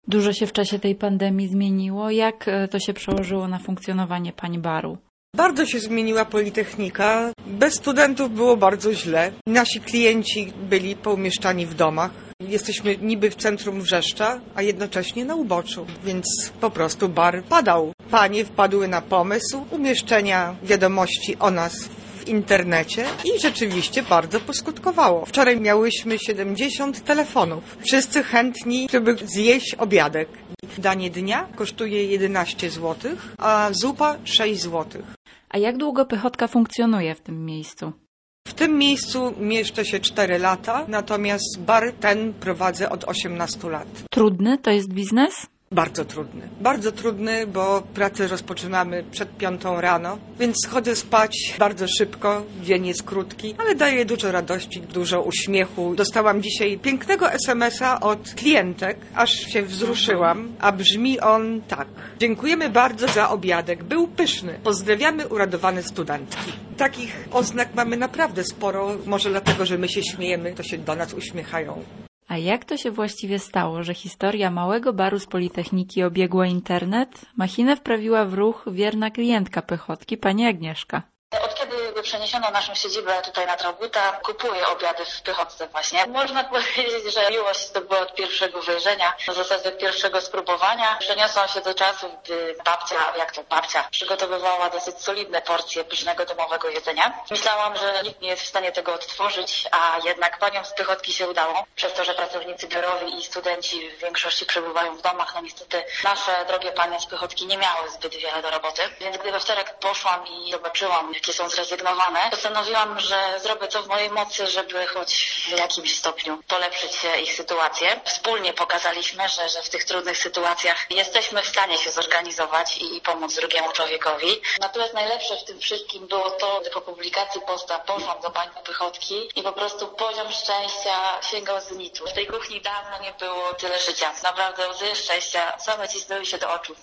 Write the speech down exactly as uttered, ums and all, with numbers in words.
Dużo się w czasie tej pandemii zmieniło. Jak to się przełożyło na funkcjonowanie pani baru? Bardzo się zmieniła Politechnika. Bez studentów było bardzo źle. Nasi klienci byli poumieszczani w domach. Jesteśmy niby w centrum Wrzeszcza, a jednocześnie na uboczu, więc po prostu bar padał. Panie wpadły na pomysł umieszczenia wiadomości o nas w internecie i rzeczywiście bardzo poskutkowało. Wczoraj miałyśmy siedemdziesiąt telefonów. Wszyscy chętni, żeby zjeść obiadek. Danie dnia kosztuje jedenaście złotych, a zupa sześć złotych. A jak długo Pychotka funkcjonuje w tym miejscu? W tym miejscu mieszczę się cztery lata, natomiast bar ten prowadzę od osiemnastu lat. Trudny to jest biznes? Bardzo trudny. Bardzo trudny, bo pracę rozpoczynamy przed piątą rano, więc chodzę spać bardzo szybko, dzień jest krótki, ale daje dużo radości, dużo uśmiechu. Dostałam dzisiaj pięknego es em es a od klientek, aż się wzruszyłam, a brzmi on tak. Dziękujemy bardzo za obiadek, był pyszny. Pozdrawiamy uradowane studentki. Takich oznak mamy naprawdę sporo, może dlatego, że my się śmiejemy, to się do nas uśmiechają. A jak to się właściwie stało, że historia małego baru z Politechniki obiegła internet? Machinę wprawiła w ruch wierna klientka Pychotki, pani Agnieszka. Od kiedy przeniesiono naszą siedzibę tutaj na Traugutta, kupuję obiady w Pychotce właśnie. Można powiedzieć, że miłość to była od pierwszego wejrzenia, w zasadzie od pierwszego spróbowania. Przeniosłam się do czasów, gdy babcia, jak to babcia, przygotowywała dosyć solidne porcje pysznego domowego jedzenia. Myślałam, że nikt nie jest w stanie tego odtworzyć, a jednak paniom z Pychotki się udało. Przez to, że pracownicy biurowi i studenci w większości przebywają w domach, no niestety nasze drogie panie z Pychotki nie miały zbyt wiele do roboty. Więc gdy we wtorek poszłam i zobaczyłam, jakie są zrezygnowane, postanowiłam, że zrobię co w mojej mocy, żeby choć w jakimś stopniu polepszyć ich sytuację. Wspólnie pokazaliśmy, że, że w tych trudnych sytuacjach jesteśmy w stanie się zorganizować i, i pomóc drugiemu człowiekowi. Natomiast najlepsze w tym wszystkim było to, że po publikacji posta poszłam do pani Pychotki i po prostu poziom szczęścia sięgał zenitu. W tej kuchni dawno nie było tyle życia. Naprawdę łzy szczęścia same cisnęły się do oczu.